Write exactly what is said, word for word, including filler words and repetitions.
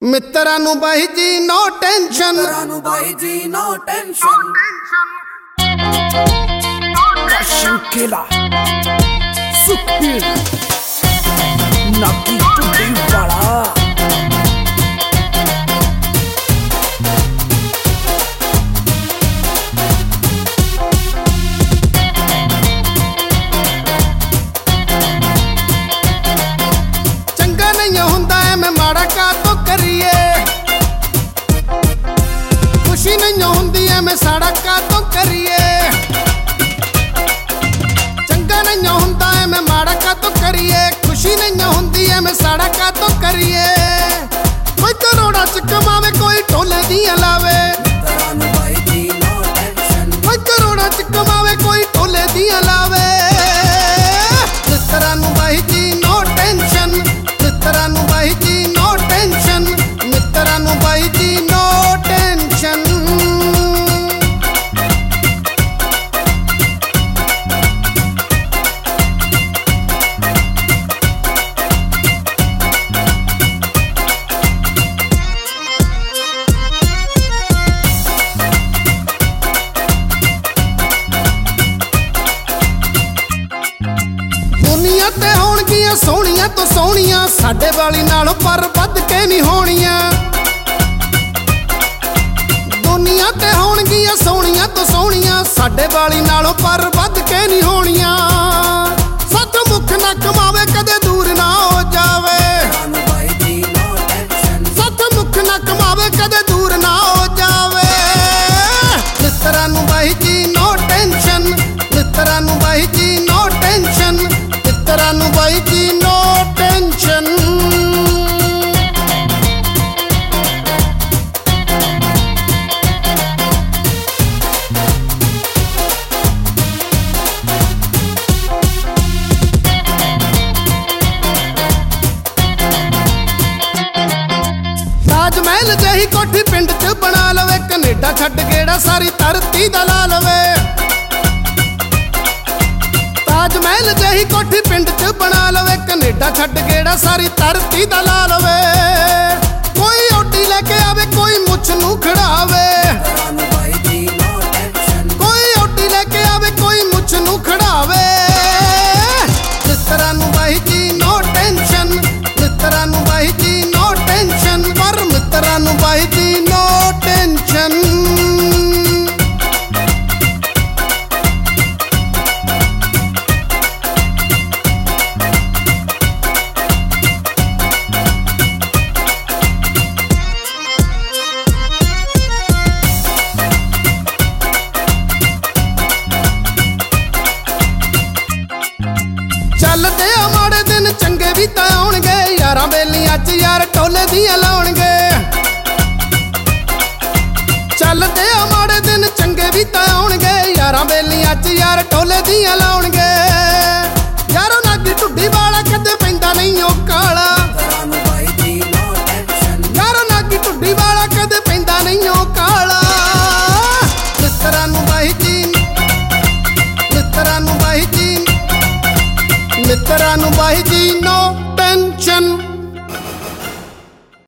ਮਿੱਤਰਾਂ ਨੂੰ ਬਾਈ ਜੀ ਨੋ ਟੈਨਸ਼ਨ, ਮਿੱਤਰਾਂ ਨੂੰ ਬਾਈ ਜੀ ਨੋ ਟੈਨਸ਼ਨ। ਸ਼ੰਕੇਲਾ ਸੁਖਬੀਰ ਨਾਕੀ ਟੁੱਟੀ ਵਾਲਾ ਚੰਗਾ ਨਹੀਂ ਹੁੰਦਾ ਐਵੇਂ ਮਾੜਾ ਕਾਤੋਂ ਕਰੀਏ, ਖੁਸ਼ੀ ਨਹੀਂ ਹੁੰਦੀ ਐਵੇਂ ਸਾੜਾ ਕਾਤੋਂ ਕਰੀਏ। ਚੰਗਾ ਨਹੀਂ ਹੁੰਦਾ ਐਵੇਂ ਮਾੜਾ ਕਾਤੋਂ ਕਰੀਏ, ਖੁਸ਼ੀ ਨਹੀਂ ਹੁੰਦੀ ਐਵੇਂ ਸਾੜਾ ਕਾਤੋਂ ਕਰੀਏ। ਕੋਈ ਕਰੋੜਾਂ ਚ ਕਮਾਵੇ ਕੋਈ ਢੋਲੇ ਦੀਆਂ ਲਾਵੇ, ਮਿੱਤਰਾਂ ਨੂੰ ਬਾਈ ਜੀ ਨੋ ਟੈਨਸ਼ਨ। ਕੋਈ ਕਰੋੜਾਂ ਚ ਕਮਾਵੇ ਕੋਈ ਢੋਲੇ ਦੀਆਂ ਲਾਵੇ। ਮਿੱਤਰਾਂ ਨੂੰ ਬਾਈ ਜੀ ਨੋ ਟੈਨਸ਼ਨ, ਮਿੱਤਰਾਂ ਨੂੰ ਬਾਈ ਜੀ ਨੋ ਟੈਨਸ਼ਨ, ਮਿੱਤਰਾਂ ਨੂੰ ਬਾਈ ਜੀ ਨੋ ਟੈਨਸ਼ਨ। ਦੁਨੀਆ ਤੇ ਹੋਣਗੀਆਂ ਸੋਹਣੀਆਂ ਤੋਂ ਸੋਹਣੀਆਂ, ਸਾਡੇ ਵਾਲੀ ਨਾਲੋਂ ਪਰ ਵੱਧ ਕੇ ਨਹੀਂ ਹੋਣੀਆਂ। ਦੁਨੀਆ ਤੇ ਹੋਣਗੀਆਂ ਸੋਹਣੀਆਂ ਤੋਂ ਸੋਹਣੀਆਂ, ਸਾਡੇ ਵਾਲੀ ਨਾਲੋਂ ਪਰ ਵੱਧ ਕੇ ਨਹੀਂ ਹੋਣੀਆਂ। ਸੱਚ ਮੁੱਖ ਨਾ ਕਮਾਵੇ ਕਦੇ ਦੂਰ ਨਾ ਹੋ ਜਾਵੇ, ਮਿੱਤਰਾਂ ਨੂੰ ਬਾਈ ਜੀ ਨੋ ਟੈਨਸ਼ਨ। ਸੱਚ ਮੁੱਖ ਨਾ ਕਮਾਵੇ ਕਦੇ ਦੂਰ ਨਾ ਹੋ ਜਾਵੇ। ਮਿੱਤਰਾਂ ਨੂੰ ਬਾਈ ਜੀ ਨੋ ਟੈਨਸ਼ਨ, ਮਿੱਤਰਾਂ ਨੂੰ ਬਾਈ ਜੀ ਨੋ ਟੈਨਸ਼ਨ, ਮਿੱਤਰਾਂ ਨੂੰ ਬਾਈ ਜੀ ਨੋ ਟੈਨਸ਼ਨ। ਤਾਜ ਮਹਿਲ ਜਿਹੀ ਕੋਠੀ ਪਿੰਡ ਚ ਬਣਾ ਲਵੇ, ਕੈਨੇਡਾ ਛੱਡ ਗੇੜਾ ਸਾਰੀ ਧਰਤੀ ਦਾ ਲਾ ਲਵੇ। ਤਾਜ ਮਹਿਲ ਜਿਹੀ ਕੋਠੀ ਪਿੰਡ ਚ ਬਣਾ ਲਵੇ, ਕੈਨੇਡਾ ਛੱਡ ਗੇੜਾ ਸਾਰੀ ਧਰਤੀ ਦਾ ਲਾ ਲਵੇ। ਕੋਈ ਓਡੀ ਲੈ ਕੇ ਆਵੇ ਕੋਈ ਮੁੱਛ ਨੂੰ ਖੜਾਵੇ, ਮਿੱਤਰਾਂ ਨੂੰ ਬਾਈ ਜੀ ਨੋ ਟੈਨਸ਼ਨ। ਕੋਈ ਓਡੀ ਲੈ ਕੇ ਆਵੇ ਕੋਈ ਮੁੱਛ ਨੂੰ ਖੜਾਵੇ। ਮਿੱਤਰਾਂ ਨੂੰ ਬਾਈ ਜੀ ਨੋ ਟੈਨਸ਼ਨ, ਮਿੱਤਰਾਂ ਨੂੰ ਬਾਈ ਜੀ ਨੋ ਟੈਨਸ਼ਨ, ਪਰ ਮਿੱਤਰਾਂ ਨੂੰ ਬਾਈ ਜੀ ਨੋ ਟੈਨਸ਼ਨ। ਚੱਲਦੇ ਆ ਮਾੜੇ ਦਿਨ ਚੰਗੇ ਵੀ ਤਾਂ ਆਉਣਗੇ, ਯਾਰਾਂ ਬੇਲੀਆਂ ਚ ਯਾਰ ਢੋਲੇ ਦੀਆਂ ਲਾਉਣਗੇ। ਚੱਲਦੇ ਆ ਮਾੜੇ ਦਿਨ ਚੰਗੇ ਵੀ ਤਾਂ ਆਉਣਗੇ, ਯਾਰਾਂ ਬੇਲੀਆਂ ਚ ਯਾਰ ਢੋਲੇ ਦੀਆਂ